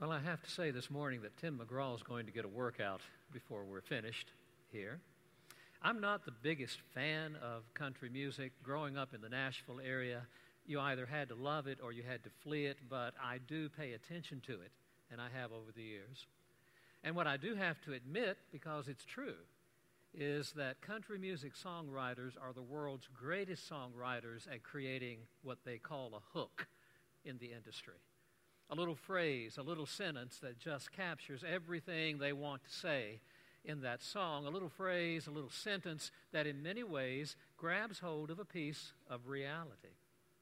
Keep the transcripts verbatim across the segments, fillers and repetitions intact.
Well, I have to say this morning that Tim McGraw is going to get a workout before we're finished here. I'm not the biggest fan of country music. Growing up in the Nashville area, you either had to love it or you had to flee it, but I do pay attention to it, and I have over the years. And what I do have to admit, because it's true, is that country music songwriters are the world's greatest songwriters at creating what they call a hook in the industry. A little phrase, a little sentence that just captures everything they want to say in that song. A little phrase, a little sentence that in many ways grabs hold of a piece of reality.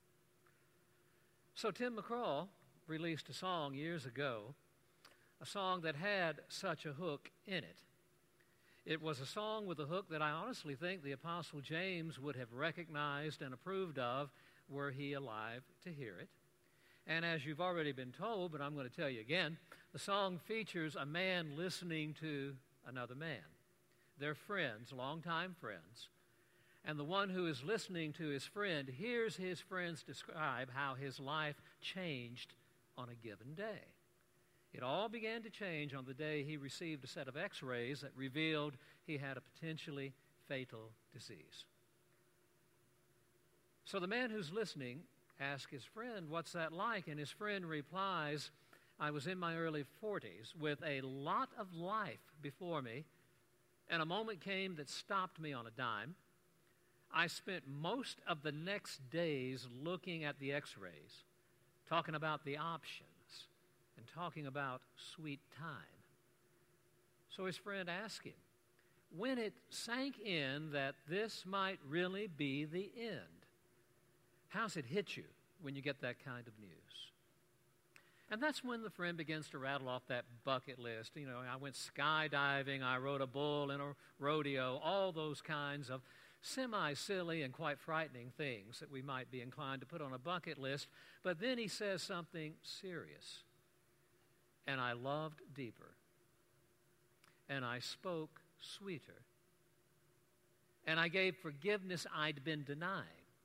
So Tim McGraw released a song years ago, a song that had such a hook in it. It was a song with a hook that I honestly think the Apostle James would have recognized and approved of were he alive to hear it. And as you've already been told, but I'm going to tell you again, the song features a man listening to another man. They're friends, longtime friends. And the one who is listening to his friend hears his friends describe how his life changed on a given day. It all began to change on the day he received a set of x-rays that revealed he had a potentially fatal disease. So the man who's listening asks his friend, "What's that like?" And his friend replies, "I was in my early forties with a lot of life before me, and a moment came that stopped me on a dime. I spent most of the next days looking at the x-rays, talking about the options, and talking about sweet time." So his friend asked him, when it sank in that this might really be the end, how's it hit you when you get that kind of news? And that's when the friend begins to rattle off that bucket list. You know, I went skydiving, I rode a bull in a rodeo, all those kinds of semi-silly and quite frightening things that we might be inclined to put on a bucket list. But then he says something serious. "And I loved deeper, and I spoke sweeter, and I gave forgiveness I'd been denying.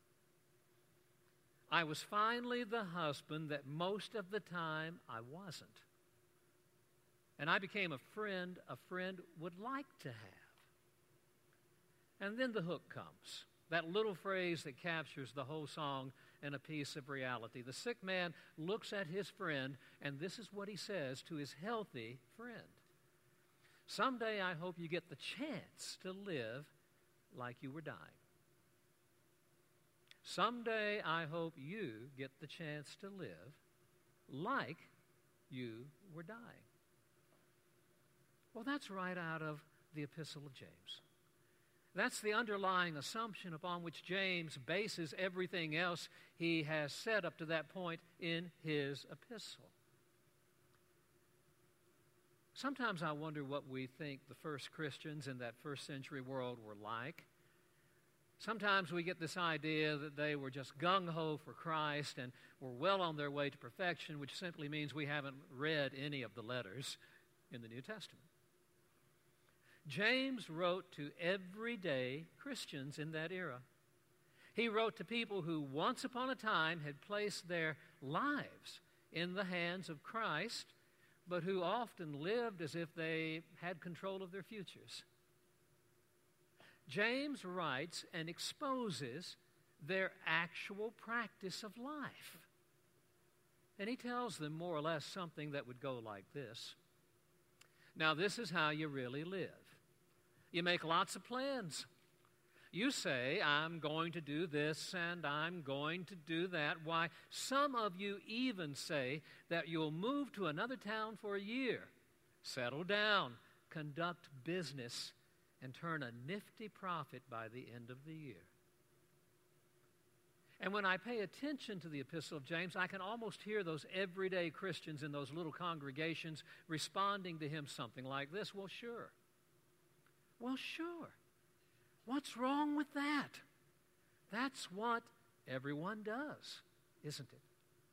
I was finally the husband that most of the time I wasn't. And I became a friend a friend would like to have." And then the hook comes, that little phrase that captures the whole song and a piece of reality. The sick man looks at his friend, and this is what he says to his healthy friend: "Someday I hope you get the chance to live like you were dying. Someday I hope you get the chance to live like you were dying." Well, that's right out of the Epistle of James. That's the underlying assumption upon which James bases everything else he has said up to that point in his epistle. Sometimes I wonder what we think the first Christians in that first century world were like. Sometimes we get this idea that they were just gung-ho for Christ and were well on their way to perfection, which simply means we haven't read any of the letters in the New Testament. James wrote to everyday Christians in that era. He wrote to people who once upon a time had placed their lives in the hands of Christ, but who often lived as if they had control of their futures. James writes and exposes their actual practice of life. And he tells them more or less something that would go like this: "Now this is how you really live. You make lots of plans. You say, I'm going to do this and I'm going to do that. Why, some of you even say that you'll move to another town for a year, settle down, conduct business, and turn a nifty profit by the end of the year." And when I pay attention to the Epistle of James, I can almost hear those everyday Christians in those little congregations responding to him something like this: "Well, sure. Well, sure. What's wrong with that? That's what everyone does, isn't it?"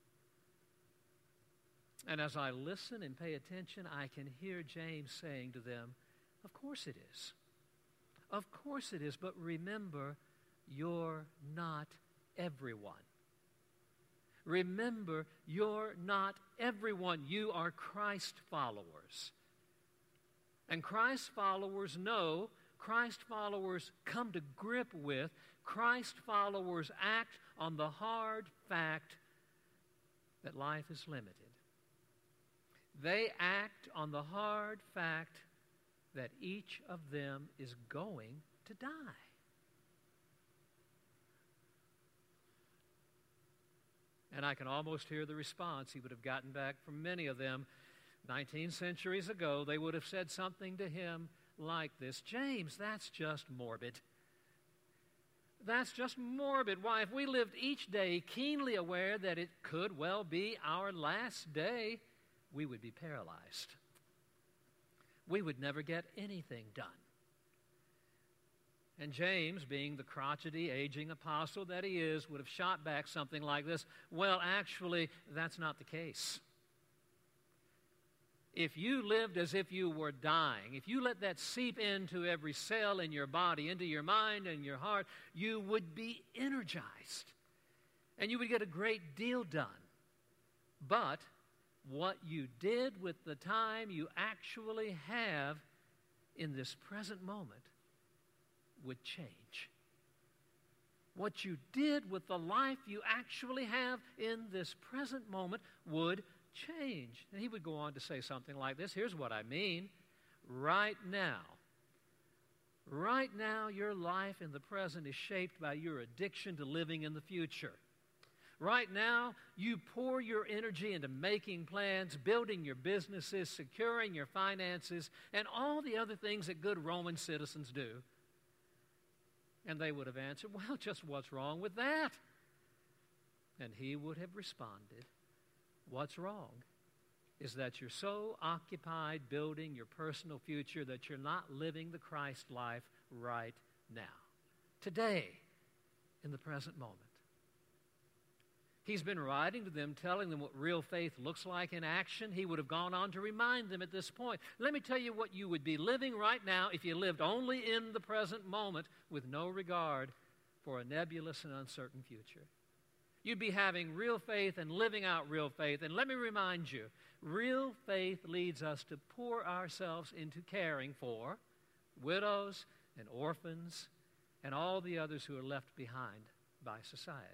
And as I listen and pay attention, I can hear James saying to them, "Of course it is. Of course it is, but remember, you're not everyone. Remember, you're not everyone. You are Christ followers. And Christ followers know, Christ followers come to grip with, Christ followers act on the hard fact that life is limited. They act on the hard fact that each of them is going to die. And I can almost hear the response he would have gotten back from many of them. Nineteen centuries ago, they would have said something to him like this: James, that's just morbid. That's just morbid. Why, if we lived each day keenly aware that it could well be our last day, we would be paralyzed. We would never get anything done. And James, being the crotchety, aging apostle that he is, would have shot back something like this: well, actually, that's not the case. If you lived as if you were dying, if you let that seep into every cell in your body, into your mind and your heart, you would be energized. And you would get a great deal done. But what you did with the time you actually have in this present moment would change. What you did with the life you actually have in this present moment would change. And he would go on to say something like this: here's what I mean. Right now, right now, your life in the present is shaped by your addiction to living in the future. Right now, you pour your energy into making plans, building your businesses, securing your finances, and all the other things that good Roman citizens do. And they would have answered, well, just what's wrong with that? And he would have responded, what's wrong is that you're so occupied building your personal future that you're not living the Christ life right now, today, in the present moment. He's been writing to them, telling them what real faith looks like in action. He would have gone on to remind them at this point. Let me tell you what you would be living right now if you lived only in the present moment with no regard for a nebulous and uncertain future. You'd be having real faith and living out real faith. And let me remind you, real faith leads us to pour ourselves into caring for widows and orphans and all the others who are left behind by society.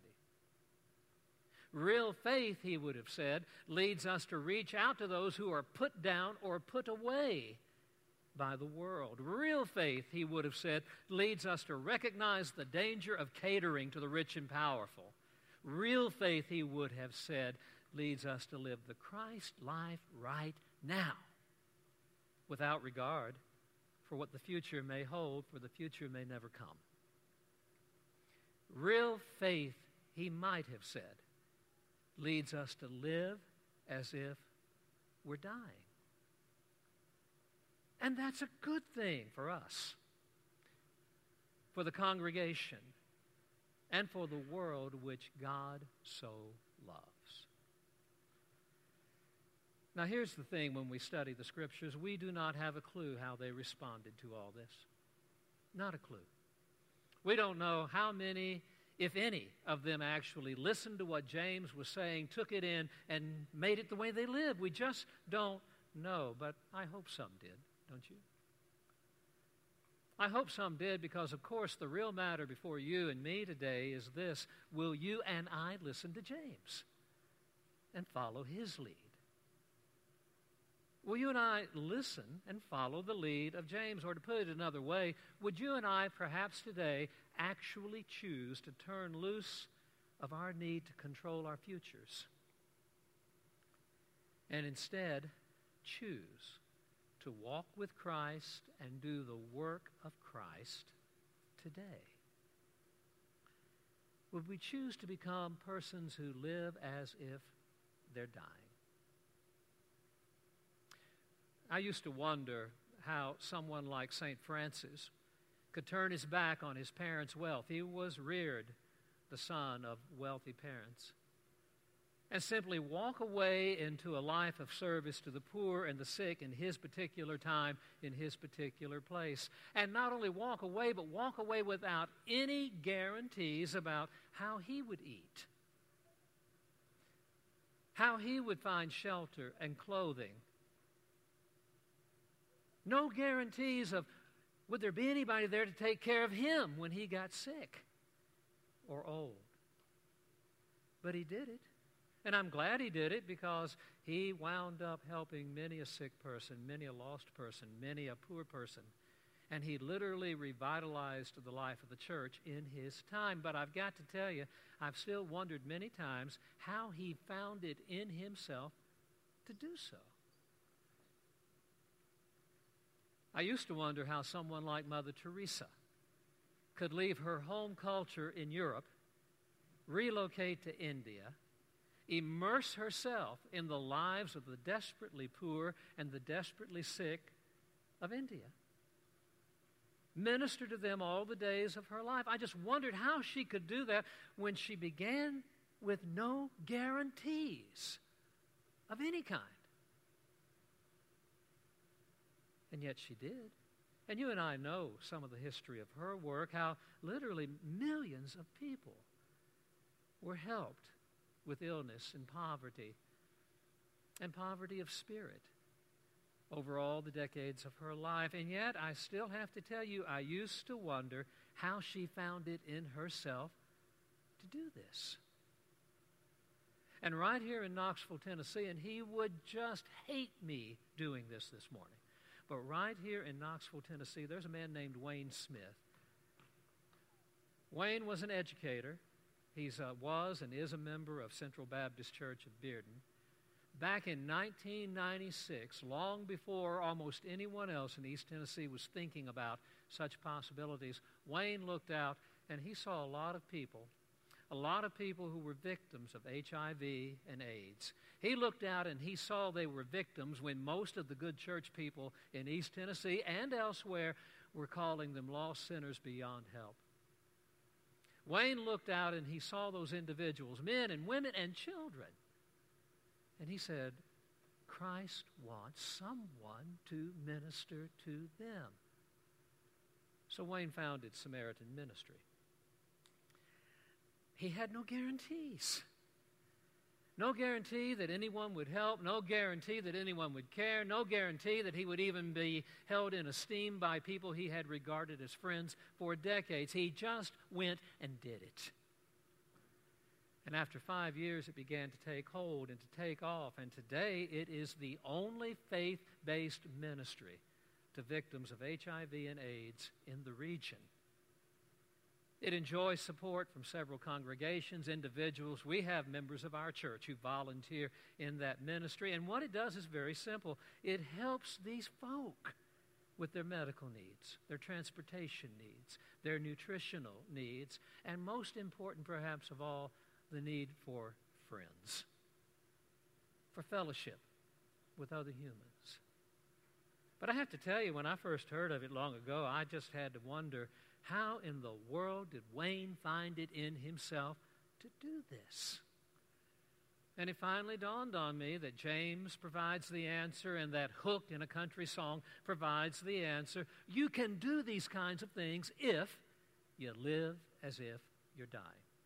Real faith, he would have said, leads us to reach out to those who are put down or put away by the world. Real faith, he would have said, leads us to recognize the danger of catering to the rich and powerful. Real faith, he would have said, leads us to live the Christ life right now, without regard for what the future may hold, for the future may never come. Real faith, he might have said, leads us to live as if we're dying. And that's a good thing for us, for the congregation, and for the world which God so loves. Now here's the thing: when we study the Scriptures, we do not have a clue how they responded to all this. Not a clue. We don't know how many, if any, of them actually listened to what James was saying, took it in, and made it the way they lived. We just don't know, but I hope some did, don't you? I hope some did, because, of course, the real matter before you and me today is this: will you and I listen to James and follow his lead? Will you and I listen and follow the lead of James? Or to put it another way, would you and I perhaps today actually choose to turn loose of our need to control our futures and instead choose to walk with Christ and do the work of Christ today? Would we choose to become persons who live as if they're dying? I used to wonder how someone like Saint Francis could turn his back on his parents' wealth. He was reared the son of wealthy parents, and simply walk away into a life of service to the poor and the sick in his particular time, in his particular place. And not only walk away, but walk away without any guarantees about how he would eat. how he would find shelter and clothing. No guarantees of would there be anybody there to take care of him when he got sick or old. But he did it. And I'm glad he did it because he wound up helping many a sick person, many a lost person, many a poor person. And he literally revitalized the life of the church in his time. But I've got to tell you, I've still wondered many times how he found it in himself to do so. I used to wonder how someone like Mother Teresa could leave her home culture in Europe, relocate to India, immerse herself in the lives of the desperately poor and the desperately sick of India. Minister to them all the days of her life. I just wondered how she could do that when she began with no guarantees of any kind. And yet she did. And you and I know some of the history of her work, how literally millions of people were helped with illness and poverty, and poverty of spirit over all the decades of her life. And yet, I still have to tell you, I used to wonder how she found it in herself to do this. And right here in Knoxville, Tennessee, and he would just hate me doing this this morning, but right here in Knoxville, Tennessee, there's a man named Wayne Smith. Wayne was an educator. He uh, was and is a member of Central Baptist Church of Bearden. Back in nineteen ninety-six, long before almost anyone else in East Tennessee was thinking about such possibilities, Wayne looked out and he saw a lot of people, a lot of people who were victims of H I V and AIDS. He looked out and he saw they were victims when most of the good church people in East Tennessee and elsewhere were calling them lost sinners beyond help. Wayne looked out and he saw those individuals, men and women and children. And he said, Christ wants someone to minister to them. So Wayne founded Samaritan Ministry. He had no guarantees. No guarantee that anyone would help, no guarantee that anyone would care, no guarantee that he would even be held in esteem by people he had regarded as friends for decades. He just went and did it. And after five years, it began to take hold and to take off. And today, it is the only faith-based ministry to victims of H I V and AIDS in the region. It enjoys support from several congregations, individuals. We have members of our church who volunteer in that ministry. And what it does is very simple. It helps these folk with their medical needs, their transportation needs, their nutritional needs, and most important perhaps of all, the need for friends, for fellowship with other humans. But I have to tell you, when I first heard of it long ago, I just had to wonder, how in the world did Wayne find it in himself to do this? And it finally dawned on me that James provides the answer and that hook in a country song provides the answer. You can do these kinds of things if you live as if you're dying.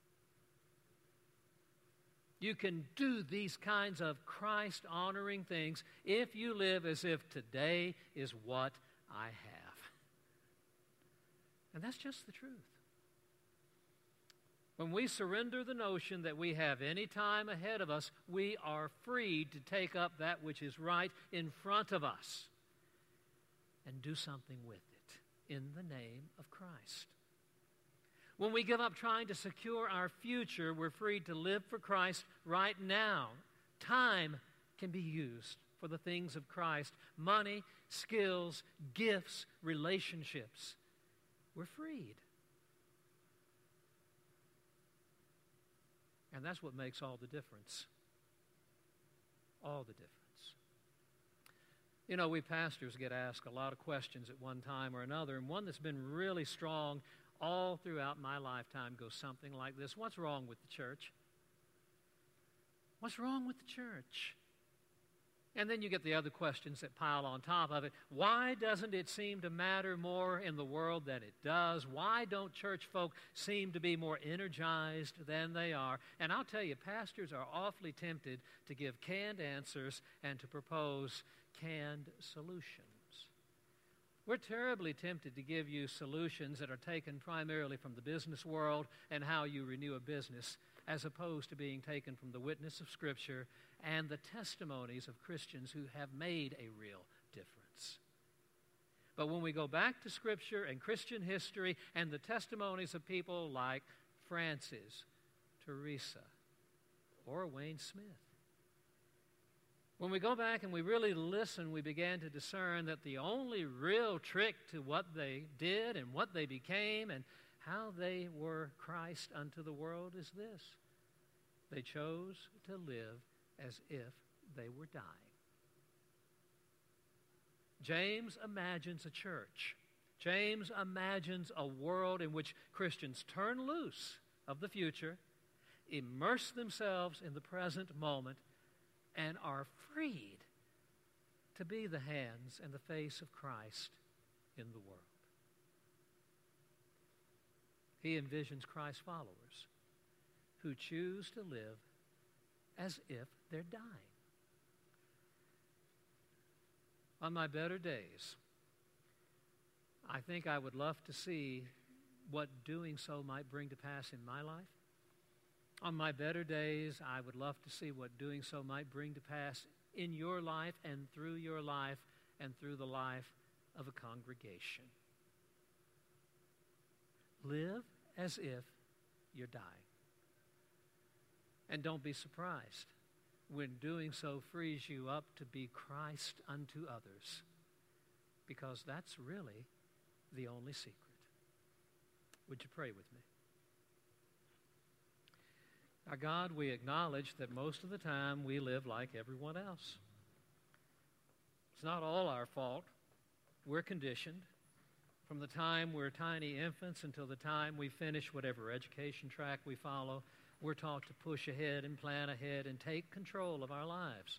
You can do these kinds of Christ-honoring things if you live as if today is what I have. And that's just the truth. When we surrender the notion that we have any time ahead of us, we are freed to take up that which is right in front of us and do something with it in the name of Christ. When we give up trying to secure our future, we're free to live for Christ right now. Time can be used for the things of Christ. Money, skills, gifts, relationships. We're freed. And that's what makes all the difference. All the difference. You know, we pastors get asked a lot of questions at one time or another, and one that's been really strong all throughout my lifetime goes something like this. What's wrong with the church? What's wrong with the church? And then you get the other questions that pile on top of it. Why doesn't it seem to matter more in the world than it does? Why don't church folk seem to be more energized than they are? And I'll tell you, pastors are awfully tempted to give canned answers and to propose canned solutions. We're terribly tempted to give you solutions that are taken primarily from the business world and how you renew a business, as opposed to being taken from the witness of Scripture and the testimonies of Christians who have made a real difference. But when we go back to Scripture and Christian history and the testimonies of people like Francis, Teresa, or Wayne Smith, when we go back and we really listen, we began to discern that the only real trick to what they did and what they became and how they were Christ unto the world is this: they chose to live as if they were dying. James imagines a church. James imagines a world in which Christians turn loose of the future, immerse themselves in the present moment, and are freed to be the hands and the face of Christ in the world. He envisions Christ's followers who choose to live as if they're dying. On my better days, I think I would love to see what doing so might bring to pass in my life. On my better days, I would love to see what doing so might bring to pass in your life and through your life and through the life of a congregation. Live as if you're dying. And don't be surprised when doing so frees you up to be Christ unto others, because that's really the only secret. Would you pray with me? Our God, we acknowledge that most of the time we live like everyone else. It's not all our fault. We're conditioned. From the time we're tiny infants until the time we finish whatever education track we follow, we're taught to push ahead and plan ahead and take control of our lives.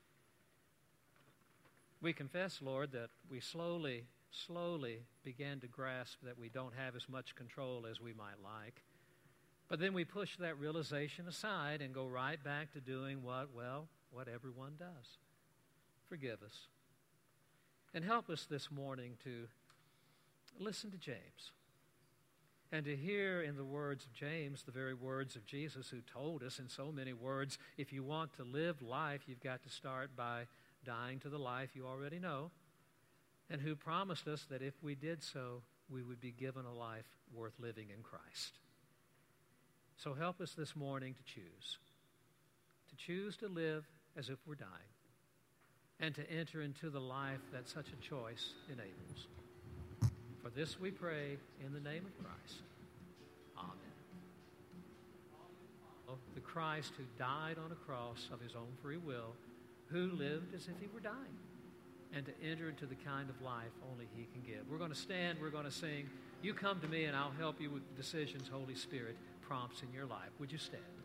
We confess, Lord, that we slowly, slowly began to grasp that we don't have as much control as we might like. But then we push that realization aside and go right back to doing what, well, what everyone does. Forgive us. And help us this morning to listen to James and to hear in the words of James the very words of Jesus, who told us in so many words, if you want to live life, you've got to start by dying to the life you already know, and who promised us that if we did so, we would be given a life worth living in Christ. So help us this morning to choose, to choose to live as if we're dying, and to enter into the life that such a choice enables. For this we pray in the name of Christ. Amen. The Christ who died on a cross of his own free will, who lived as if he were dying, and to enter into the kind of life only he can give. We're going to stand, we're going to sing. You come to me and I'll help you with the decisions Holy Spirit prompts in your life. Would you stand?